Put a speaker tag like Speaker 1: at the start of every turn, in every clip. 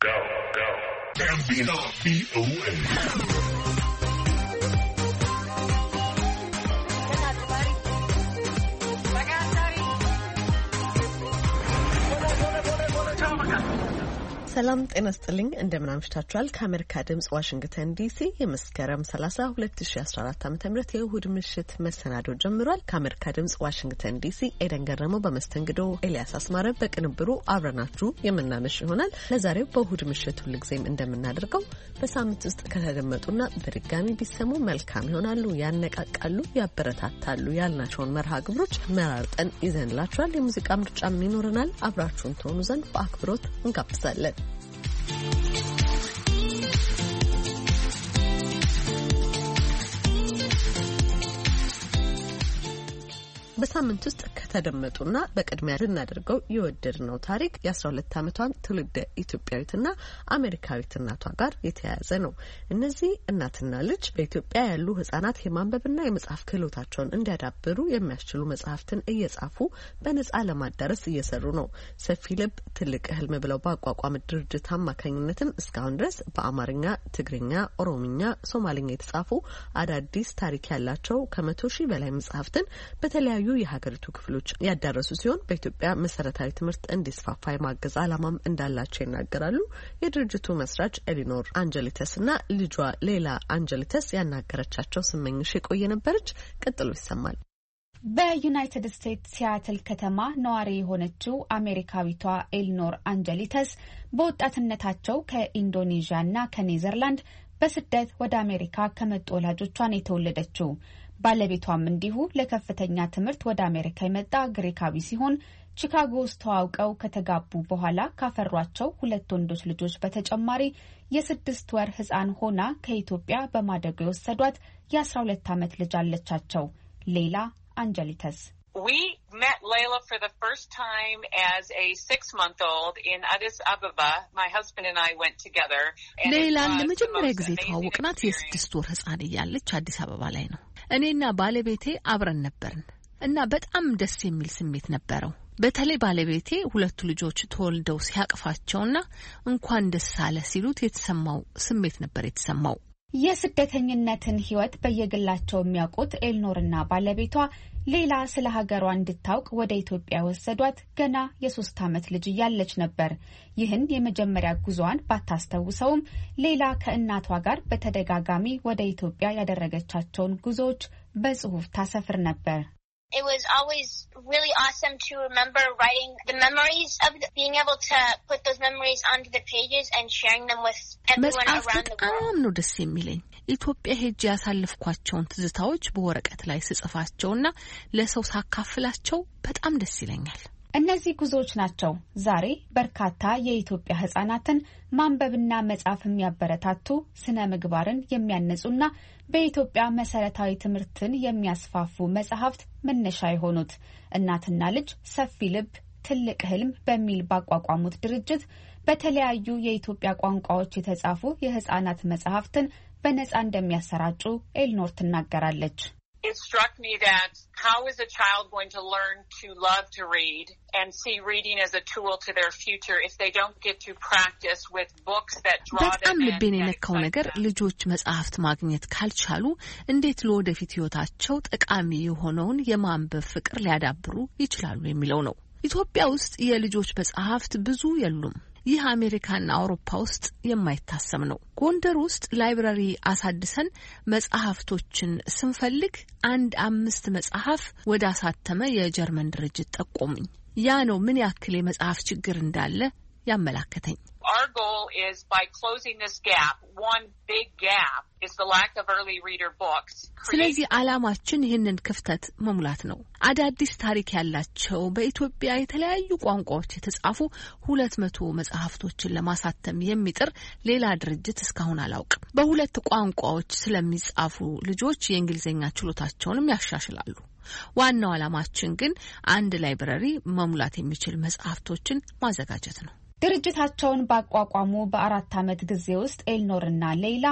Speaker 1: Gambino VOA.
Speaker 2: ሰላም ጤና ይስጥልኝ እንደምን አምሽታችኋል ከአሜሪካ ድምጽ ዋሽንግተን ዲሲ የመስከረም 30 2014 ዓ.ም የእሁድ ምሽት መሰናዶ ጀምሯል ከአሜሪካ ድምጽ ዋሽንግተን ዲሲ ኤደን ገረመው በመስተንግዶ ኤልያስ አስማረ በቅንብሩ አብረናችሁ የምናመሽ ይሆናል ለዛሬው በእሁድ ምሽት ሁልጊዜም እንደምናደርገው በሳምንት ውስጥ ከተደመጡና በድጋሚ ቢሰሙ መልካም ይሆናሉ ያነቃቃሉ ያበረታታሉ ያልናቸውን መርሃ ግብሮች መራርጠን ይዘንላችኋል የሙዚቃ ምርጫም ይኖረናል አብራችሁን ትሆኑ ዘንድ በአክብሮት እንጋብዛለን በሳምንት ውስጥ ከተደመጡና በቅድሚያ ልናደርገው የወደድነው ታሪክ የ12 ዓመቷን ትውልደ ኢትዮጵያዊትና አሜሪካዊት እናቷ ጋር የተያያዘ ነው። እነዚህ እናትና ልጅ በኢትዮጵያ ያሉ ህጻናት የማንበብና የመጻፍ ክህሎታቸውን እንዲያዳብሩ የሚያስችሉ መጽሐፍትን እየጻፉ በነጻ ለማዳረስ እየሰሩ ነው። ሰፊ ልብ ትልቅ ህልም ብለው ባቋቋመ ድርጅት አማካኝነትም እስካሁን ድረስ በአማርኛ፣ ትግርኛ፣ ኦሮምኛ፣ ሶማሊኛ የተጻፉ አዳዲስ ታሪክ ያላቸው ከ100,000 በላይ መጽሐፍትን በተለያዩ የሀገሪቱ ክፍሎች ያዳረሱ ሲሆን በኢትዮጵያ መሰረታዊ ትምህርት እንዲስፋፋ የማገዝ ዓላማም እንዳላቸው ይናገራሉ። የድርጅቱ መስራች ኤሊኖር አንጀሊተስና ልጇ ሌላ አንጀሊተስ ያናገረቻቸው ስመኝሽ የቆየ ነበረች። ቀጥሎ ይሰማል።
Speaker 3: በዩናይትድ ስቴትስ ሲያትል ከተማ ነዋሪ የሆነችው አሜሪካዊቷ ኤሊኖር አንጀሊተስ በወጣትነታቸው ከኢንዶኔዥያና ከኔዘርላንድ በስደት ወደ አሜሪካ ከመጡ ወላጆቿን የተወለደችው። ባለቤቷም እንዲሁ ለከፍተኛ ትምህርት ወደ አሜሪካ የመጣ ግሪካዊ ሲሆን ቺካጎ ውስጥ ተዋውቀው ከተጋቡ በኋላ ካፈሯቸው 2 ወንዶች ልጆች በተጨማሪ የ6 ወር ህፃን ሆና ከኢትዮጵያ በማደጎ የወሰዷት የ12 ዓመት ልጅ አለቻቸው። ሌላ አንጀሊተስ
Speaker 4: We met Layla for the first time as a 6-month-old in Addis Ababa. My husband and I went together.
Speaker 5: ሌላን ለመጀመሪያ ጊዜ ተዋወቅናት የ6 ወር ህፃን እያለች አዲስ አበባ ላይ ነው። እኔና ባለቤቴ አብረን ነበርን እና በጣም ደስ የሚል ስሜት ነበረው። በተለይ ባለቤቴ 2 ልጆች ተወልደው ሲያቅፋቸውና እንኳን ደስ አለ ሲሉት የተሰማው ስሜት ነበር የተሰማው።
Speaker 3: የስደተኝነትን ህይወት በየግላቸው የሚያውቁት ኤሊኖርና ባለቤቷ ሌላ ስለ ሀገሯ እንድታውቅ ወደ ኢትዮጵያ ወሰዷት ገና የ3 ዓመት ልጅ እያለች ነበር። ይህን የመጀመሪያ ጉዟን ባታስተውሰውም ሌላ ከእናቷ ጋር በተደጋጋሚ ወደ ኢትዮጵያ ያደረገቻቸውን ጉዞዎች በጽሁፍ ታሰፍር ነበር።
Speaker 6: It was always really awesome to remember writing the memories of being able to put those memories onto the pages and sharing them with everyone around the world.
Speaker 5: በጣም ነው ደስ የሚለኝ ኢትዮጵያ ሄጄ ያሳለፍኳቸውን ትዝታዎች በወረቀት ላይ ስጽፋቸውና ለሰው ሳካፍላቸው በጣም ደስ ይለኛል።
Speaker 3: እነዚህ ጉዞዎች ናቸው ዛሬ በርካታ የኢትዮጵያ ህጻናትን ማንበብና መጻፍ የሚያበረታቱ ስነ ምግባርን የሚያነጹና በኢትዮጵያ መሰረታዊ ትምህርትን የሚያስፋፉ መጽሐፍት መነሻ የሆኑት። እናትና ልጅ ሰፊ ልብ ትልቅ ህልም በሚል ባቋቋሙት ድርጅት በተለያዩ የኢትዮጵያ ቋንቋዎች የተጻፉ የህጻናት መጽሐፍትን በነጻ እንደሚያሰራጩ ኤሊኖር ትናገራለች።
Speaker 4: It struck me that how is a child going to learn to love to read and see reading as a tool to their future if they don't get to practice with books that draw them in?
Speaker 5: በጣም ልቤን የነካው ነገር ልጆች መጽሐፍት ማግኘት ካልቻሉ እንዴት ለወደፊት ህይወታቸው ጠቃሚ የሆነውን የማንበብ ፍቅር ሊያዳብሩ ይችላሉ የሚለው ነው። ኢትዮጵያ ውስጥ የልጆች መጽሐፍት ብዙ የሉም። ይህ አሜሪካና አውሮፓ ውስጥ የማይታሰብ ነው። ጎንደር ውስጥ ላይብራሪ አሳድሰን መጽሐፍቶችን ስንፈልግ 5 መጽሐፍ ወደ አሳተመ የጀርመን ድርጅት ጠቆሙኝ። ያ ነው ምን ያክል የመጽሐፍ ችግር እንዳለ ያመላከተኝ።
Speaker 4: Our goal is by closing this gap, one big gap is the lack of early reader books.
Speaker 5: ስለዚህ ዓላማችን ይህንን ክፍተት መሙላት ነው። አዳዲስ ታሪክ ያላቸው በኢትዮጵያ የተለያዩ ቋንቋዎች የተጻፉ 200 መጽሐፍቶችን ለማሳተም የሚጥር ሌላ ድርጅት እስካሁን አላውቅም። በ2 ቋንቋዎች ስለሚጻፉ ልጆች የእንግሊዝኛ ችሎታቸውንም ያሻሽላሉ። ዋናው ዓላማችን ግን አንድ ላይብረሪ መሙላት የሚችል መጽሐፍቶችን ማዘጋጀት ነው።
Speaker 3: ድርጅታቸውን ባቋቋሙ በ4 ዓመት ጊዜ ውስጥ ኤልኖርና ሌይላ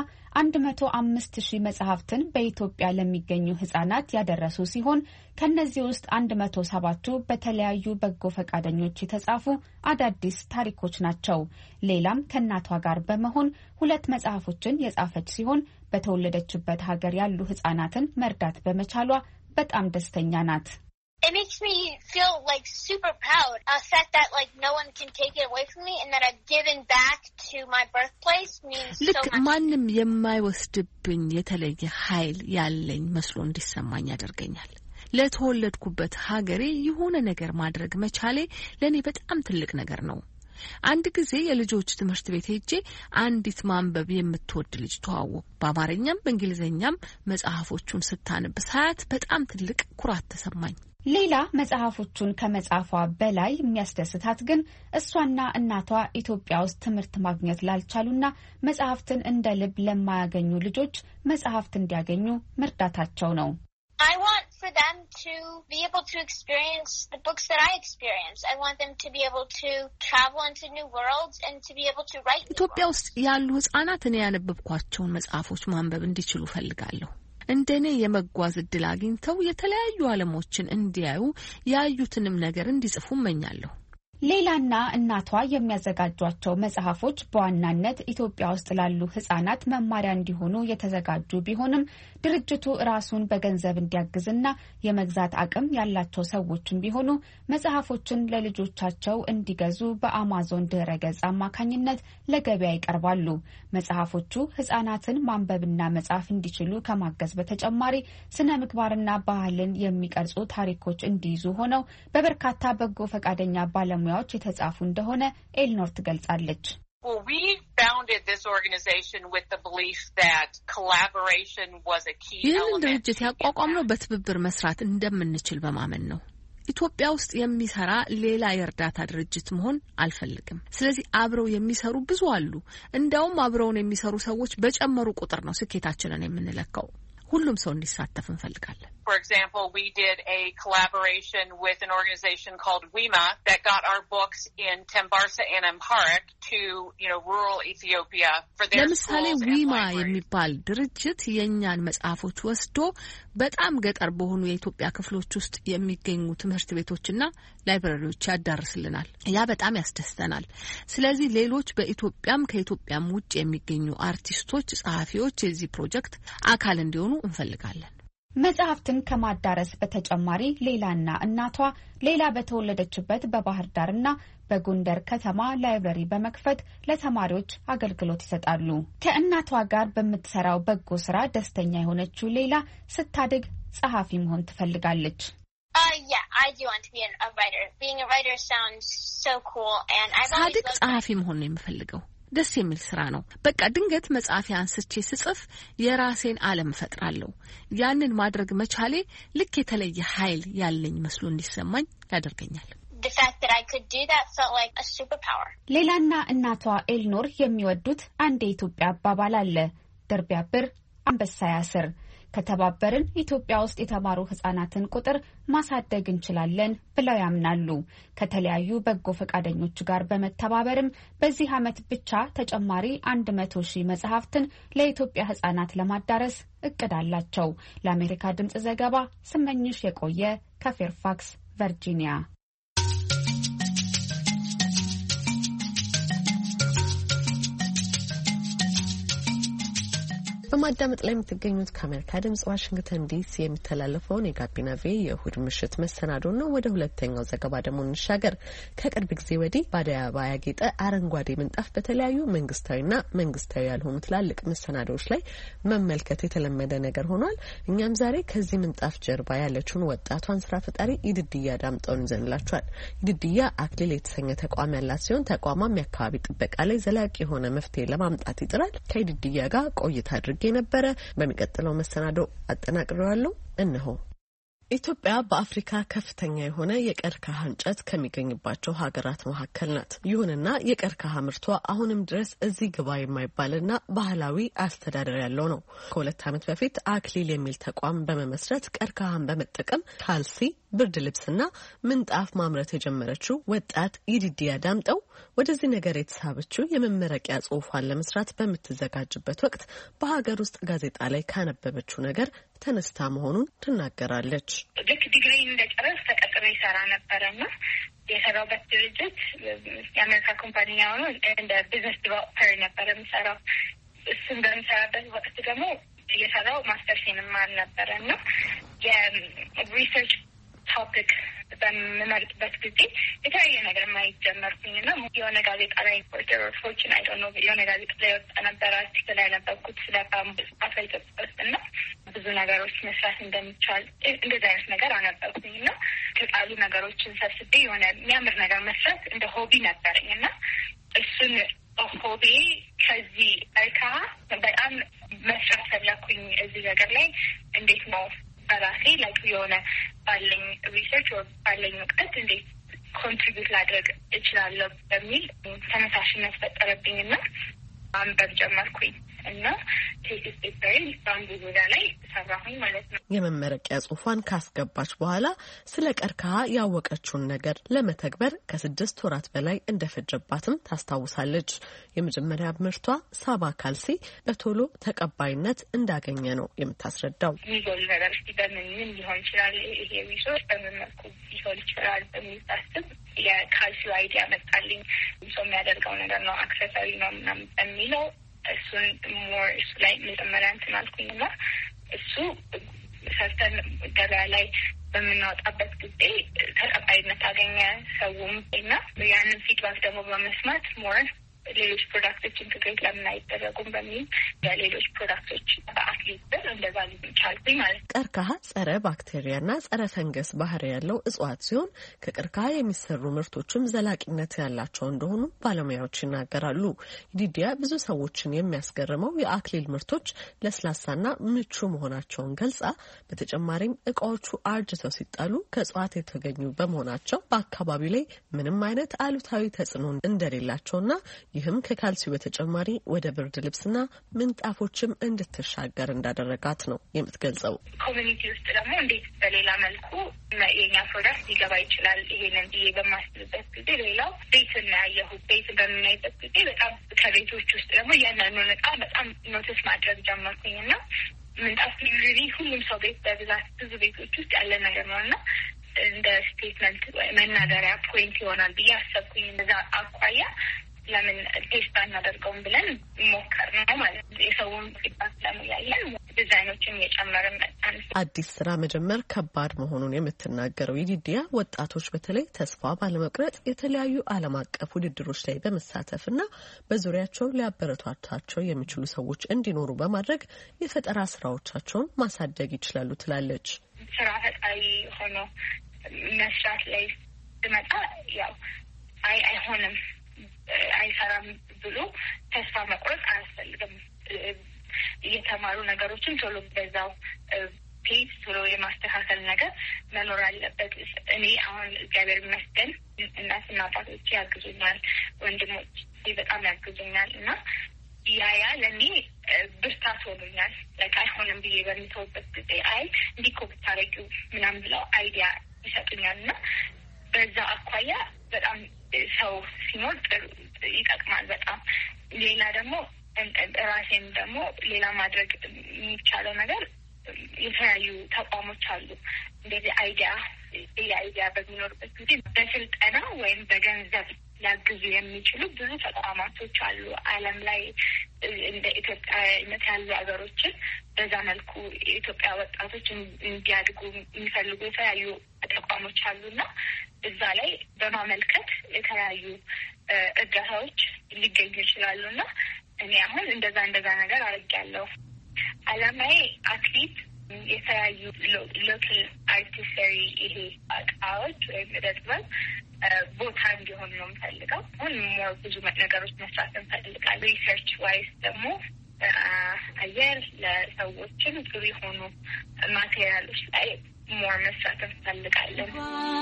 Speaker 3: 105,000 መጽሐፍትን በኢትዮጵያ ለሚገኙ ህጻናት ያደረሱ ሲሆን ከነዚህ ውስጥ 107ቱ በተለያዩ በጎ ፈቃደኞች የተጻፉ አዳዲስ ታሪኮች ናቸው። ሌላም ከእናቷ ጋር በመሆን 2 መጽሐፎችን የጻፈች ሲሆን በተወለደችበት ሀገር ያሉ ህጻናትን መርዳት በመቻሏ በጣም ደስተኛ ናት።
Speaker 6: It makes me feel like super proud. A fact that like no one can take it away from me and that I've given back to my birthplace means so much.
Speaker 5: ማንም የማይወስድብኝ የተለየ ኃይል ያለኝ መስሎ እንዲሰማኝ ያደርገኛል። ለተወለድኩበት ሀገሬ የሆነ ነገር ማድረግ መቻሌ ለኔ በጣም ትልቅ ነገር ነው። አንድ ጊዜ የልጆች ትምህርት ቤት ሄጄ አንዲት ማንበብ የምትወድ ልጅ ተዋወቅኩ። በአማርኛም በእንግሊዘኛም መጽሐፎቹን ስታነብ ሳያት በጣም ትልቅ ኩራት ተሰማኝ።
Speaker 3: ሌላ መጽሐፎቹን ከመጻፏ በላይ የሚያስደስታት ግን እሷና እናቷ ኢትዮጵያ ውስጥ ትምህርት ማግኘት ላልቻሉና መጽሐፍትን እንደ ልብ ለማያገኙ ልጆች መጽሐፍት እንዲያገኙ መርዳታቸው ነው።
Speaker 6: I want for them to be able to experience the books that I experienced. I want them to be able to travel into new worlds and to be able to write.
Speaker 5: ኢትዮጵያ ውስጥ ያሉ ህጻናት እኔ ያነበብኳቸውን መጽሐፎች ማንበብ እንዲችሉ ፈልጋለሁ። እንደኔ የመጓዝ እድል አግኝተው የተለያዩ ዓለሞችን እንዲያዩ ያዩትንም ነገር እንዲጽፉ እመኛለሁ።
Speaker 3: ሌላና እናቷ የሚያዘጋጇቸው መጽሐፎች በዋናነት ኢትዮጵያ ውስጥ ላሉ ህጻናት መማሪያ እንዲሆኑ የተዘጋጁ ቢሆንም ድርጅቱ ራሱን በገንዘብ እንዲያግዝና የመግዛት አቅም ያላቸው ሰዎችም ቢሆኑ መጽሐፎችን ለልጆቻቸው እንዲገዙ በአማዞን ድረገጽ አማካኝነት ለገበያ ይቀርባሉ። መጽሐፎቹ ህጻናትን ማንበብና መጻፍ እንዲችሉ ከማገዝ በተጨማሪ ስነ ምግባርና ባህልን የሚቀርጹ ታሪኮች እንዲይዙ ሆነው በበርካታ በጎ ፈቃደኛ ባለሙያዎች የተጻፉ እንደሆነ ኤልኖር ትገልጻለች።
Speaker 4: Well, we founded this organization with the belief that collaboration was a key element.
Speaker 5: ይህን ድርጅት ያቋቋምነው በትብብር መስራት እንደምንችል በማመን ነው። ኢትዮጵያ ውስጥ የሚሰራ ሌላ የእርዳታ ድርጅት መሆን አልፈልግም። ስለዚህ አብረው የሚሰሩ ብዙ አሉ። እንደውም አብረውን የሚሰሩ ሰዎች በጨመሩ ቁጥር ነው ስኬታችንን የምንለካው። ሁሉም ሰው እንዲሳተፍ እንፈልጋለን።
Speaker 4: For example, we did a collaboration with an organization called WIMA that got our books in Tembarsa and Amharic to, rural Ethiopia for their
Speaker 5: ለምሳሌ
Speaker 4: schools
Speaker 5: ዊማ
Speaker 4: and
Speaker 5: የሚባል ድርጅት የኛን መጽሐፎች ወስዶ በጣም ገጠር በሆኑ የኢትዮጵያ ክፍሎች ውስጥ የሚገኙ ትምህርት ቤቶችና ላይብረሪዎች ያዳርስልናል። ያ በጣም ያስደስተናል። ስለዚህ ሌሎች በኢትዮጵያም ከኢትዮጵያም ውጭ የሚገኙ አርቲስቶች፣ ጸሐፊዎች የዚህ ፕሮጀክት አካል እንዲሆኑ እንፈልጋለን።
Speaker 3: መጽሐፍትን ከማዳረስ በተጨማሪ ሌላና እናቷ ሌላ በተወለደችበት በባህር ዳርና በጎንደር ከተማ ላይብረሪ በመክፈት ለተማሪዎች አገልግሎት ይሰጣሉ። ከእናቷ ጋር በምትሰራው በጎ ስራ ደስተኛ የሆነችው ሌላ ስታድግ ጸሐፊ መሆን ትፈልጋለች።
Speaker 6: Yeah, I do want to be a writer. Being a writer sounds so cool and I've always
Speaker 5: ሳድግ ጸሐፊ መሆን ነው የምፈልገው። ደስ የሚል ስራ ነው። በቃ ድንገት መጽሐፍ አንስቼ ስጽፍ የራሴን ዓለም ፈጥራለሁ። ያንን ማድረግ መቻሌ ልክ የተለየ ኃይል ያለኝ መስሎ እንዲሰማኝ ያደርገኛል።
Speaker 6: The fact that I could do that felt like a superpower.
Speaker 3: ሌላና እናቷ ኤልኖር የሚወዱት አንድ የኢትዮጵያ አባባል አለ። ድር ቢያብር አንበሳ ያስር። ከተባበርን ኢትዮጵያ ውስጥ የተማሩ ህጻናትን ቁጥር ማሳደግ እንችላለን ብለው ያምናሉ። ከተለያዩ በጎ ፈቃደኞች ጋር በመተባበርም በዚህ ዓመት ብቻ ተጨማሪ 100,000 መጽሐፍትን ለኢትዮጵያ ህጻናት ለማዳረስ እቅድ አላቸው። ለአሜሪካ ድምጽ ዘገባ ስመኝሽ የቆየ ከፌርፋክስ ቨርጂኒያ።
Speaker 2: በማዳመጥ ላይ የምትገኙት ከአሜሪካ ድምጽ ዋሽንግተን ዲሲ የሚተላለፈውን የጋቢና ቪ የእሁድ ምሽት መሰናዶ ነው። ወደ ሁለተኛው ዘገባ ደግሞ እንሻገር። ከቅርብ ጊዜ ወዲህ በአደይ አበባ ያጌጠ አረንጓዴ ምንጣፍ በተለያዩ መንግስታዊና መንግስታዊ ያልሆኑ ትላልቅ መሰናዶዎች ላይ መመልከት የተለመደ ነገር ሆኗል። እኛም ዛሬ ከዚህ ምንጣፍ ጀርባ ያለችውን ወጣቷን ስራ ፈጣሪ ኢድድያ ዳምጠውን ይዘንላችኋል። ኢድድያ አክሊል የተሰኘ ተቋም ያላት ሲሆን ተቋሟም የአካባቢ ጥበቃ ላይ ዘላቂ የሆነ መፍትሄ ለማምጣት ይጥራል። ከኢድድያ ጋር ቆይታ አድርጌ ነበረ። በሚቀጥለው መሰናዶ አጠናቅሬዋለሁ። እነሆ ኢትዮጵያ በአፍሪካ ከፍተኛ የሆነ የቀርከሃ እንጨት ከሚገኝባቸው ሀገራት መካከል ናት። ይሁንና የቀርከሃ ምርቷ አሁንም ድረስ እዚህ ግባ የማይባልና ባህላዊ አስተዳደር ያለው ነው። ከ2 ዓመት በፊት አክሊል የሚል ተቋም በመመስረት ቀርከሃን በመጠቀም ካልሲ፣ ብርድ ልብስና ምንጣፍ ማምረት የጀመረችው ወጣት ይዲዲያ ዳምጠው ወደዚህ ነገር የተሳበችው የመመረቂያ ጽሑፏን ለመስራት በምትዘጋጅበት ወቅት በሀገር ውስጥ ጋዜጣ ላይ ካነበበችው ነገር ተነስታ መሆኑን ትናገራለች።
Speaker 7: ልክ ዲግሪ እንደጨረስ ተቀጥሮ ይሰራ ነበረና የሰራበት ድርጅት የአሜሪካ ኩምፓኒያ ሆኖ እንደ ቢዝነስ ዲቨሎፐር ነበረ የምሰራው። እሱን በምሰራበት ወቅት ደግሞ እየሰራው ማስተርሴን እማር ነበረና የሪሰርች ቶፒክ በምመርጥበት ጊዜ የተለያየ ነገር ማየት ጀመርኩኝና የሆነ ጋዜጣ ላይ ፎርቹን አይ ዶንት ኖ የሆነ ጋዜጣ ላይ ወጣ ነበር አርቲክል ላይ ነበርኩት ስለ ባምቡ ኢትዮጵያ ውስጥ እና ብዙ ነገሮች መስራት እንደሚቻል እንደዚህ አይነት ነገር አነበርኩኝና ከቃሉ ነገሮችን ሰብስቤ የሆነ የሚያምር ነገር መስራት እንደ ሆቢ ነበረኝና እሱን ሆቢ ከዚህ ቀርከሃ በጣም መስራት ፈለኩኝ። እዚህ ነገር ላይ እንዴት ነው በራሴ ላይ የሆነ ባለኝ ሪሰርች ወይ ባለኝ እውቀት እንዴት ኮንትሪቢዩት ላድርግ እችላለሁ በሚል ተነሳሽነት ፈጠረብኝና አንበብ ጀመርኩኝ እና ቴሲስ ፔፐሬን ባንዱ ዙሪያ ላይ ሰራሁኝ ማለት ነው።
Speaker 2: የመመረቂያ ጽሑፏን ካስገባች በኋላ ስለ ቀርከሃ ያወቀችውን ነገር ለመተግበር ከ6 ወራት በላይ እንደፈጀባትም ታስታውሳለች። የመጀመሪያ ምርቷ ሳባ ካልሲ በቶሎ ተቀባይነት እንዳገኘ ነው የምታስረዳው።
Speaker 7: የሚጎል ነገር እስቲ በምን ሊሆን ይችላል፣ ይሄ ሪሶርስ በምን መልኩ ሊሆን ይችላል በሚታስብ የካልሲው አይዲያ መጣልኝ። ሰው የሚያደርገው ነገር ነው፣ አክሰሰሪ ነው ምናምን በሚለው እሱን ሞር እሱ ላይ መጀመሪያ እንትን አልኩኝና እሱ ሰርተን ገበያ ላይ በምናወጣበት ጊዜ ተቀባይነት አገኘ ሰውም እና ያንን ፊድባክ ደግሞ በመስማት ሞር ሌሎች ፕሮዳክቶች ኢንትግሬት ለምን አይደረጉም በሚል የሌሎች ፕሮዳክቶች በአትሊት ብር እንደዛ ሊቻልኩኝ ማለት ነው።
Speaker 2: ቀርከሃ ጸረ ባክቴሪያና ጸረ ፈንገስ ባህሪ ያለው እጽዋት ሲሆን ከቀርከሃ የሚሰሩ ምርቶችም ዘላቂነት ያላቸው እንደሆኑ ባለሙያዎች ይናገራሉ። ዲዲያ ብዙ ሰዎችን የሚያስገርመው የአክሊል ምርቶች ለስላሳና ምቹ መሆናቸውን ገልጻ በተጨማሪም እቃዎቹ አርጅተው ሲጣሉ ከእጽዋት የተገኙ በመሆናቸው በአካባቢው ላይ ምንም አይነት አሉታዊ ተጽዕኖ እንደሌላቸውና ይህም ከካልሲው በተጨማሪ ወደ ብርድ ልብስና ምንጣፎችም እንድትሻገር እንዳደረጋት ነው የምትገልጸው።
Speaker 7: ኮሚኒቲ ውስጥ ደግሞ እንዴት በሌላ መልኩ የኛ ፕሮዳክት ሊገባ ይችላል ይሄንን ብዬ በማስብበት ጊዜ ሌላው ቤትን ያየሁት ቤትን በምናይበት ጊዜ በጣም ከቤቶች ውስጥ ደግሞ ያንኑን እቃ በጣም ኖቲስ ማድረግ ጀመርኩኝና ምንጣፍ ዩዥሊ ሁሉም ሰው ቤት በብዛት ብዙ ቤቶች ውስጥ ያለ ነገር ነው እና እንደ ስቴትመንት መናገሪያ ፖይንት ይሆናል ብዬ አሰብኩኝ። እንደዛ አኳያ ለምን ቴስት አናደርገውም ብለን ሞከር ነው ማለት ነው። የሰውን ፊድባክ ለሙያለን ዲዛይኖችን እየጨመርን መጣን።
Speaker 2: አዲስ ስራ መጀመር ከባድ መሆኑን የምትናገረው ይዲዲያ ወጣቶች በተለይ ተስፋ ባለመቁረጥ የተለያዩ ዓለም አቀፍ ውድድሮች ላይ በመሳተፍና በዙሪያቸው ሊያበረታቷቸው የሚችሉ ሰዎች እንዲኖሩ በማድረግ የፈጠራ ስራዎቻቸውን ማሳደግ ይችላሉ ትላለች።
Speaker 7: ስራ ፈጣሪ ሆኖ መስራት ላይ ስመጣ ያው አይሆንም አይሰራም ብሎ ተስፋ መቁረጥ አያስፈልግም። እየተማሩ ነገሮችን ቶሎ በዛው ፔጅ ቶሎ የማስተካከል ነገር መኖር አለበት። እኔ አሁን እግዚአብሔር ይመስገን እናትና አባቶቼ ያግዙኛል፣ ወንድሞች በጣም ያግዙኛል እና ያ ለእኔ ብርታት ሆኖኛል። አይሆንም ብዬ በሚተውበት ጊዜ አይ እንዲህ እኮ ብታረጊው ምናምን ብለው አይዲያ ይሰጡኛል እና በዛ አኳያ በጣም ሰው ሲኖር ይጠቅማል በጣም። ሌላ ደግሞ ራሴም ደግሞ ሌላ ማድረግ የሚቻለው ነገር የተለያዩ ተቋሞች አሉ። እንደዚህ አይዲያ በሚኖርበት ጊዜ በስልጠና ወይም በገንዘብ ሊያግዙ የሚችሉ ብዙ ተቋማቶች አሉ ዓለም ላይ እንደ ኢትዮጵያ አይነት ያሉ ሀገሮችን በዛ መልኩ የኢትዮጵያ ወጣቶች እንዲያድጉ የሚፈልጉ የተለያዩ ተቋሞች አሉና እዛ ላይ በማመልከት የተለያዩ እርዳታዎች ሊገኙ ይችላሉና እኔ አሁን እንደዛ ነገር አድርጌያለሁ። አላማዬ አትሊት የተለያዩ ሎካል አርቲስተሪ ይሄ እቃዎች ወይም እደ ጥበብ ቦታ እንዲሆን ነው የምፈልገው። አሁን ብዙ ነገሮች መስራት እንፈልጋለን። ሪሰርች ዋይስ ደግሞ አየር ለሰዎችን ጥሩ የሆኑ ማቴሪያሎች ላይ ሞር መሳተፍ ፈልጋለሁ።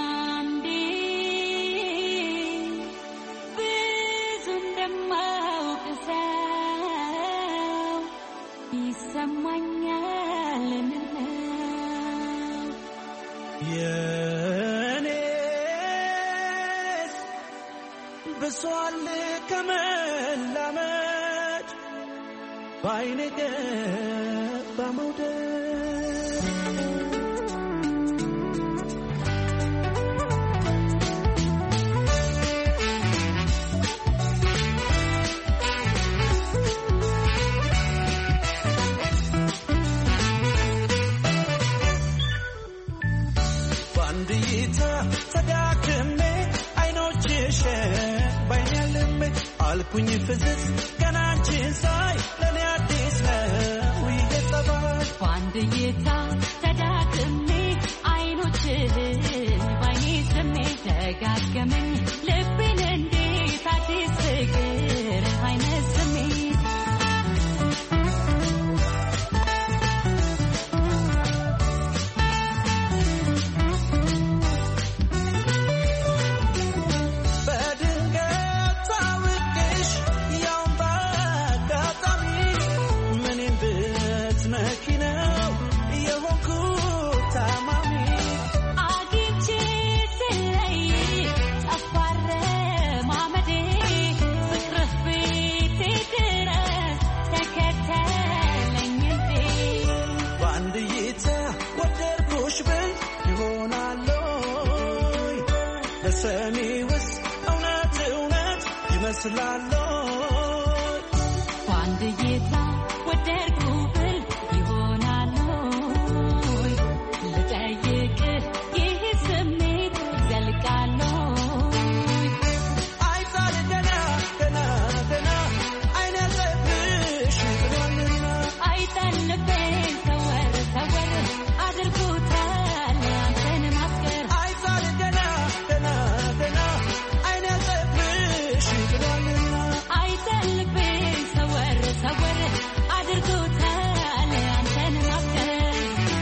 Speaker 8: የኔስ ብሷል ከመላመድ ባይኔ ገባ መውደድ ተዳክሜ አይኖችሽ ባይኔልም አልኩኝ ፍዝዝ ገናንቺን ሳይ ለኔ አዲስ ነው ይገባል
Speaker 9: ባንድይታ ተዳክሜ አይኖችሽ ባይኔ ስሜ ደጋገመኝ ልቤን እንዴት አዲስ ፍቅር አይነት ስሜት
Speaker 8: ስላለው
Speaker 9: ባንድይታ ወደድኩ ብል ይሆናል ልጠይቅ ይህ ስሜት ዘልቃል
Speaker 8: አይጣል ገና ገና ገና አይኔ ለብሽ ብሎልና
Speaker 9: አይጠልብኝ ሰወር ሰወር አድርጎታል አንተን ማፍቀር
Speaker 8: አይጣል ገና ገና ገና አይኔ ለብሽ
Speaker 9: አይጠልብኝ ሰወር ሰወር አድርጎታል አንተን ማፍቀር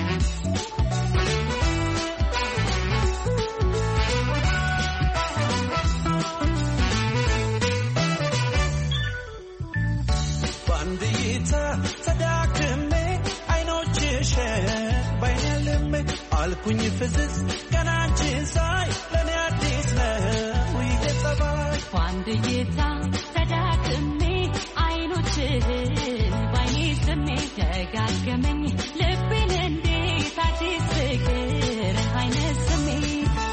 Speaker 8: ባንድይታ ተዳክሜ አይኖችሽ ባይኔልም አልኩኝ ፍዝዝ ገናንቺን ሳይ ለኔ አዲስ ነው ይገባል
Speaker 9: ባንድይታ ተዳክሜ አይኖችህ ባይኔ ስሜ ደጋገመኝ ልቤን እንዴት አዲስ ፍቅር አይነት ስሜት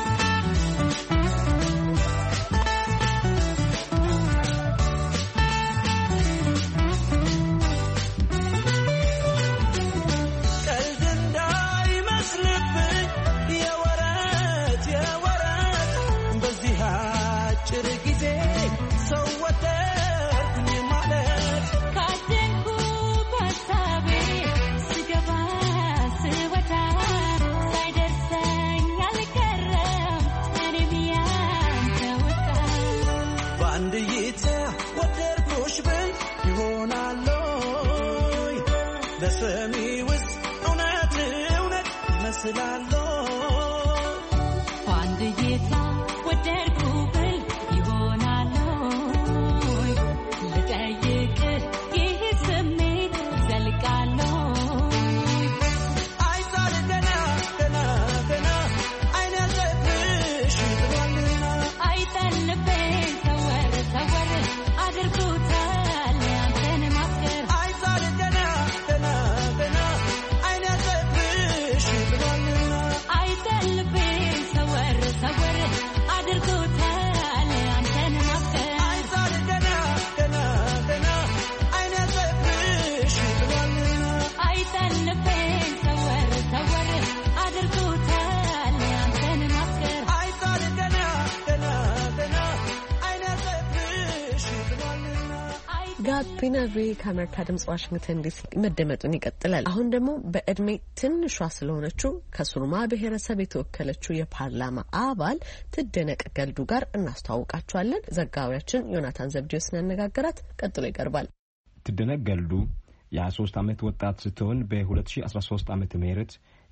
Speaker 8: ቀልድ እንዳይመስልብኝ የወረት በዚህ አጭር ጊዜ ሰው ወደድኩኝ ማለት
Speaker 9: ካደንኩ በሳቤ ስገባ ስወጣ ሳይደርሰኝ አልቀረም እኔም ያንተ ወጣ
Speaker 8: ባንድይታ ወደድኩሽ ብል ይሆናል ለሰሚውስ እውነት እውነት ይመስላል
Speaker 9: ባንድይታ ወደድኩ ብል ይሆናል ልጠይቅ ይህ ስሜት ዘልቃል
Speaker 8: አይጣል ገና ገና ገና አይኔ ለብሽ ብሎልና
Speaker 9: አይጠልብኝ ሰወር ሰወር አድርጎታል አንተን ማፍቀር
Speaker 8: አይጣል ገና ገና ገና አይኔ ለብሽ ብሎልና
Speaker 9: አይጠልብኝ ሰወር ሰወር አድርጎታል አንተን ማፍቀር
Speaker 8: አይጣል ገና ገና ገና አይኔ ለብሽ ብሎልና
Speaker 9: አይጠልብኝ ሰወር ሰወር አድርጎታል አንተን ማፍቀር
Speaker 8: አይጣል ገና ገና ገና አይኔ ለብሽ ብሎልና
Speaker 2: ጋቢና ቪኦኤ ከአሜሪካ ድምጽ ዋሽንግተን ዲሲ መደመጡን ይቀጥላል። አሁን ደግሞ በእድሜ ትንሿ ስለሆነችው ከሱሩማ ብሔረሰብ የተወከለችው የፓርላማ አባል ትደነቅ ገልዱ ጋር እናስተዋውቃችኋለን። ዘጋቢያችን ዮናታን ዘብዲዮስ ያነጋገራት ቀጥሎ ይቀርባል።
Speaker 10: ትደነቅ ገልዱ የ23 ዓመት ወጣት ስትሆን በ2013 ዓመተ ምህረት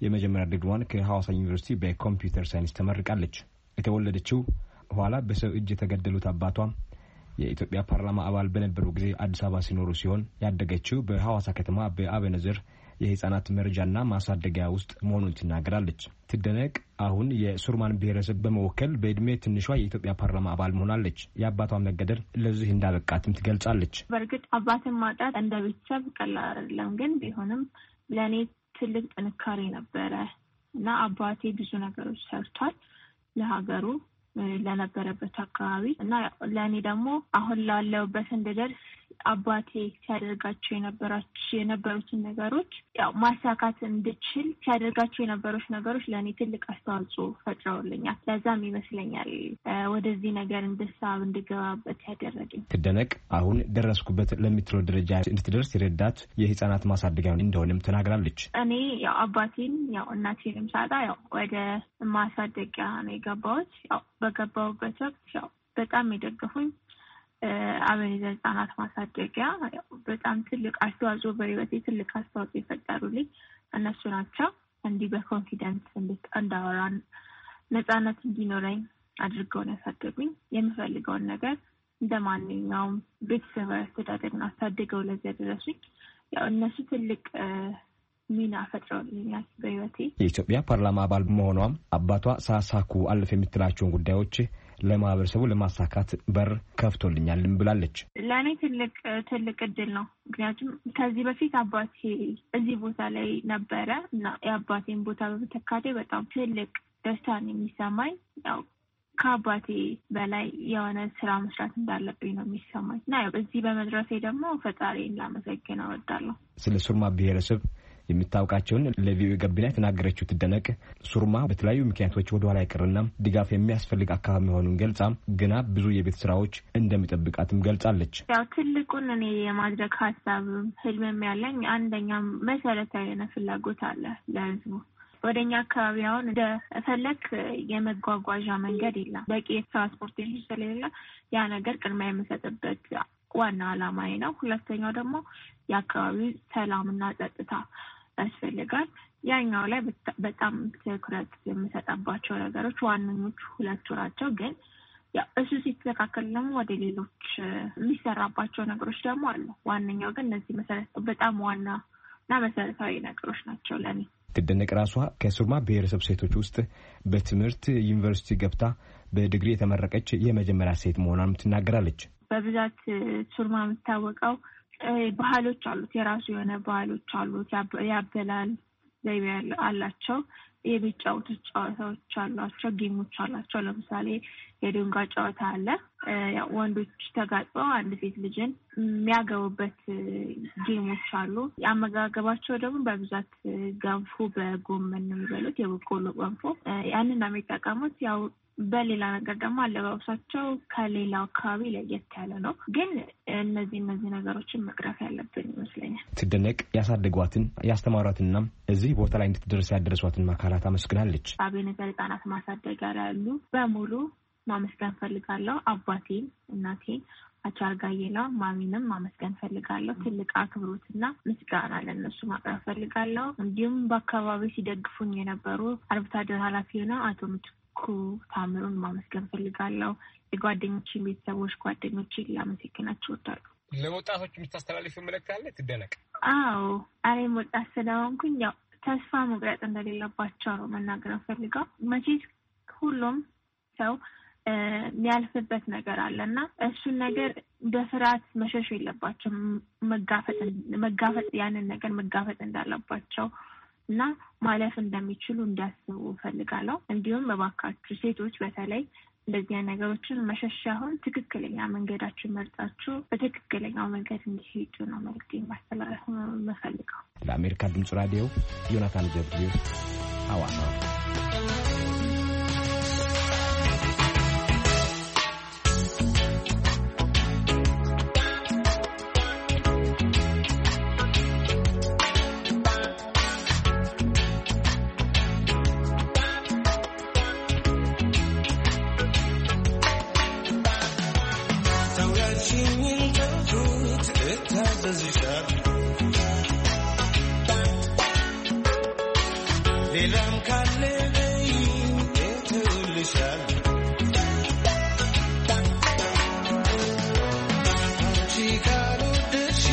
Speaker 10: የመጀመሪያ ዲግሪዋን ከሐዋሳ ዩኒቨርሲቲ በኮምፒውተር ሳይንስ ተመርቃለች። የተወለደችው ኋላ በሰው እጅ የተገደሉት አባቷ የኢትዮጵያ ፓርላማ አባል በነበሩ ጊዜ አዲስ አበባ ሲኖሩ ሲሆን ያደገችው በሐዋሳ ከተማ በአበነዘር የህፃናት መርጃና ማሳደጊያ ውስጥ መሆኑን ትናገራለች። ትደነቅ አሁን የሱርማን ብሔረሰብ በመወከል በእድሜ ትንሿ የኢትዮጵያ ፓርላማ አባል ሆናለች። የአባቷ መገደል ለዚህ እንዳበቃትም ትገልጻለች።
Speaker 7: በእርግጥ አባትን ማጣት እንደ ቤተሰብ ቀላል አይደለም፣ ግን ቢሆንም ለእኔ ትልቅ ጥንካሬ ነበረ እና አባቴ ብዙ ነገሮች ሰርቷል ለሀገሩ ለነበረበት አካባቢ እና ለእኔ ደግሞ አሁን ላለሁበት እንድደርስ አባቴ ሲያደርጋቸው የነበሩትን ነገሮች ያው ማሳካት እንድችል ሲያደርጋቸው የነበሩት ነገሮች ለእኔ ትልቅ አስተዋጽኦ ፈጥረውልኛል። ለዛም ይመስለኛል ወደዚህ ነገር እንድገባበት ያደረገኝ።
Speaker 10: ትደነቅ አሁን ደረስኩበት ለምትለው ደረጃ እንድትደርስ የረዳት የህፃናት ማሳደጊያ እንደሆነም ተናግራለች። እኔ
Speaker 7: ያው አባቴን ያው እናቴንም ሳጣ ያው ወደ ማሳደጊያ ነው የገባሁት። ያው በገባሁበት ወቅት ያው በጣም የደገፉኝ አበነዘር ህጻናት ማሳደጊያ በጣም ትልቅ አስተዋጽኦ በህይወቴ ትልቅ አስተዋጽኦ የፈጠሩልኝ እነሱ ናቸው። እንዲህ በኮንፊደንስ እንዳወራን ነፃነት እንዲኖረኝ አድርገው ነው ያሳደጉኝ። የምፈልገውን ነገር እንደማንኛውም ቤተሰብ አስተዳደግን አሳድገው ለዚህ ያደረሱኝ ያው እነሱ ትልቅ ሚና ፈጥረውልኛል በህይወቴ። የኢትዮጵያ ፓርላማ አባል በመሆኗም አባቷ ሳሳኩ አለፍ የምትላቸውን ጉዳዮች ለማህበረሰቡ ለማሳካት በር ከፍቶልኛልም ብላለች። ለእኔ ትልቅ እድል ነው። ምክንያቱም ከዚህ በፊት አባቴ እዚህ ቦታ ላይ ነበረ እና የአባቴን ቦታ በመተካቴ በጣም ትልቅ ደስታን የሚሰማኝ ያው ከአባቴ በላይ የሆነ ስራ መስራት እንዳለብኝ ነው የሚሰማኝ እና ያው እዚህ በመድረሴ ደግሞ ፈጣሪን ላመሰግን እወዳለሁ። ስለ ሱርማ ብሔረሰብ የምታውቃቸውን ለቪኦኤ ጋቢና የተናገረችው ትደነቅ ሱርማ በተለያዩ ምክንያቶች ወደ ኋላ ይቀርና ድጋፍ የሚያስፈልግ አካባቢ መሆኑን ገልጻ ግና ብዙ የቤት ስራዎች እንደሚጠብቃትም ገልጻለች። ያው ትልቁን እኔ የማድረግ ሀሳብ ህልምም ያለኝ አንደኛም መሰረታዊ የሆነ ፍላጎት አለ ለህዝቡ። ወደኛ አካባቢ አሁን እንደፈለክ የመጓጓዣ መንገድ የለም፣ በቂ የትራንስፖርቴሽን ስለሌለ ያ ነገር ቅድሚያ የምሰጥበት ዋና አላማዬ ነው። ሁለተኛው ደግሞ የአካባቢው ሰላምና ጸጥታ ያስፈልጋል። ያኛው ላይ በጣም ትኩረት የምሰጠባቸው ነገሮች ዋነኞቹ ሁለቱ ናቸው። ግን ያው እሱ ሲተካከል ደግሞ ወደ ሌሎች የሚሰራባቸው ነገሮች ደግሞ አሉ። ዋነኛው ግን እነዚህ በጣም ዋናና መሰረታዊ ነገሮች ናቸው ለኔ። ትደነቅ ራሷ ከሱርማ ብሔረሰብ ሴቶች ውስጥ በትምህርት ዩኒቨርሲቲ ገብታ በዲግሪ የተመረቀች የመጀመሪያ ሴት መሆኗን ትናገራለች። በብዛት ሱርማ የምታወቀው ባህሎች አሉት፣ የራሱ የሆነ ባህሎች አሉት፣ ያበላል ዘይቤ አላቸው፣ የሚጫወቱት ጨዋታዎች አሏቸው፣ ጌሞች አላቸው። ለምሳሌ የዶንጋ ጨዋታ አለ። ወንዶች ተጋጥመው አንድ ሴት ልጅን የሚያገቡበት ጌሞች አሉ። አመጋገባቸው ደግሞ በብዛት ገንፎ በጎመን ነው የሚበሉት፣ የበቆሎ ገንፎ። ያንን ነው የሚጠቀሙት። ያው በሌላ ነገር ደግሞ አለባበሳቸው ከሌላው አካባቢ ለየት ያለ ነው። ግን እነዚህ ነገሮችን መቅረፍ ያለብን ይመስለኛል። ትደነቅ ያሳደጓትን ያስተማሯትና እዚህ ቦታ ላይ እንድትደርስ ያደረሷትን አካላት አመስግናለች። አበነዘር ህጻናት ማሳደጊያ ላይ ያሉ በሙሉ ማመስገን ፈልጋለሁ። አባቴን፣ እናቴን፣ አቻርጋዬና ማሚንም ማመስገን ፈልጋለሁ። ትልቅ አክብሮትና ምስጋና ለነሱ ማቅረብ ፈልጋለሁ። እንዲሁም በአካባቢ ሲደግፉኝ የነበሩ አርብቶ አደር ኃላፊና አቶ ታምሩን ማመስገን ፈልጋለሁ። የጓደኞቼን ቤተሰቦች ጓደኞቼን ላመሰግናቸው እወዳለሁ። ለወጣቶች የምታስተላልፊው መልእክት አለ ትደነቅ? አዎ እኔም ወጣት ስለሆንኩኝ ያው ተስፋ መቁረጥ እንደሌለባቸው ነው መናገር ፈልገው። መቼስ ሁሉም ሰው የሚያልፍበት ነገር አለና እሱን ነገር በፍርሃት መሸሽ የለባቸው። መጋፈጥ ያንን ነገር መጋፈጥ እንዳለባቸው እና ማለፍ እንደሚችሉ እንዲያስቡ ፈልጋለሁ። እንዲሁም በባካችሁ ሴቶች በተለይ እንደዚህ ነገሮችን መሸሽ ሳይሆን ትክክለኛ መንገዳችሁን መርጣችሁ በትክክለኛው መንገድ እንዲሄዱ ነው መልዕክቴን ማስተላለፍ የምፈልገው። ለአሜሪካ ድምጽ ራዲዮ ዮናታን ዘብዴው ሐዋሳ።
Speaker 8: ሌላም ካለ በይኝ እተውልሻለሁ አንቺ ካልወደድሽ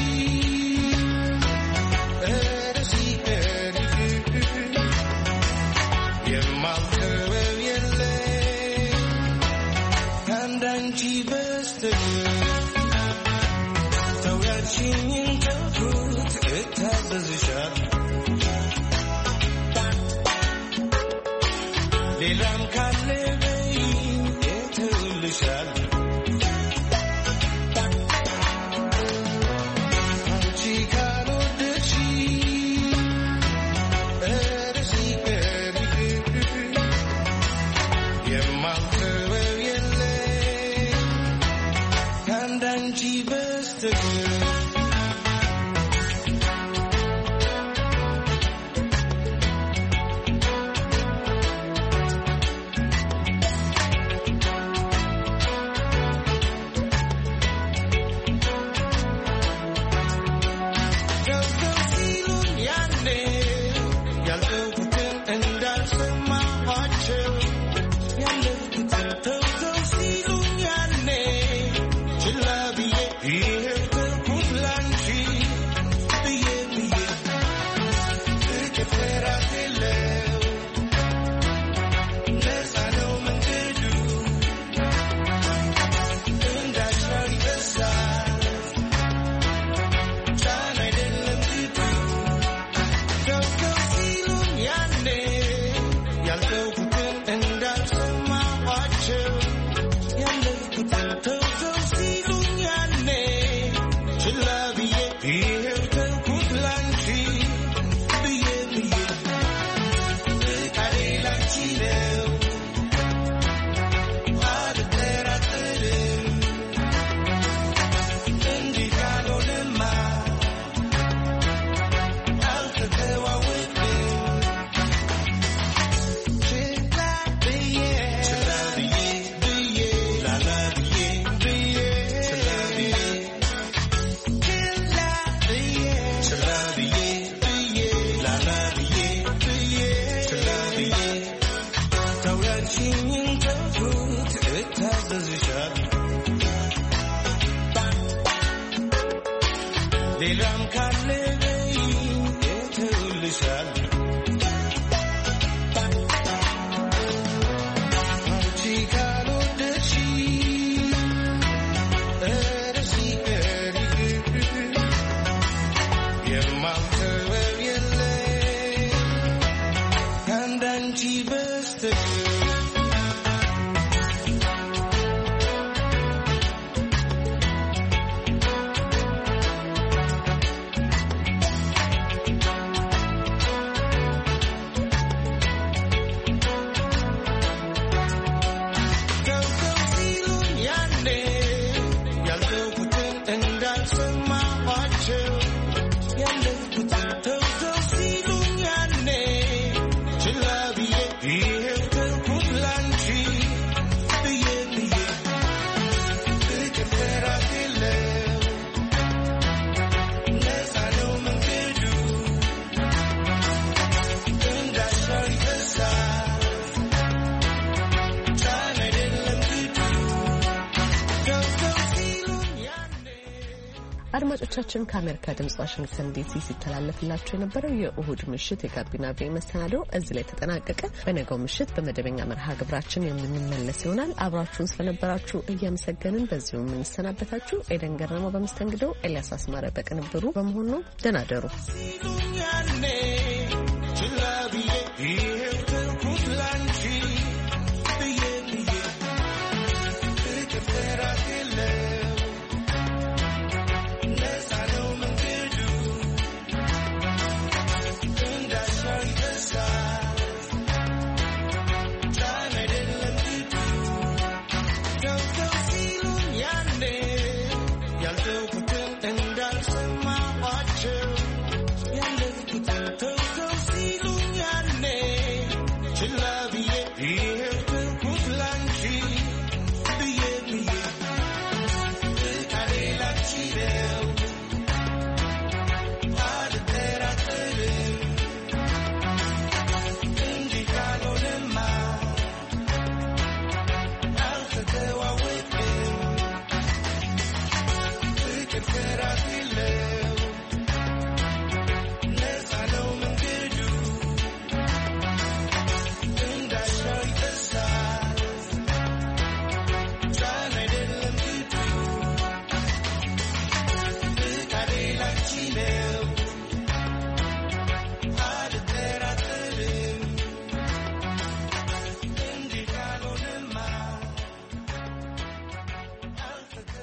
Speaker 8: ኧረ ሲቀር የማልተወው የለም ከአንዳንቺ በስተቀር ተው ያልሽኝን ተውኩት እታዘዝሻለሁ ሌላም ካለ በይኝ እተውልሻለሁ አንቺ ካልወደድሽ ኧረ ሲቀር የማልተወው የለም ከአንዳንቺ በስተቀር ሌላም ካለ በይኝ እተውልሻለሁ አንቺ ካልወደድሽ ኧረ ሲቀር የማልተወው የለም ከአንዳንቺ በስተቀር
Speaker 2: አድማጮቻችን ከአሜሪካ ድምጽ ዋሽንግተን ዲሲ ሲተላለፍላችሁ የነበረው የእሁድ ምሽት የጋቢና ቪ መሰናዶ እዚህ ላይ ተጠናቀቀ። በነገው ምሽት በመደበኛ መርሃ ግብራችን የምንመለስ ይሆናል። አብራችሁን ስለነበራችሁ እያመሰገንን በዚሁ የምንሰናበታችሁ ኤደን ገረመው በመስተንግዶው፣ ኤልያስ አስማረ በቅንብሩ በመሆኑ ደህና ደሩ።
Speaker 8: ያልተው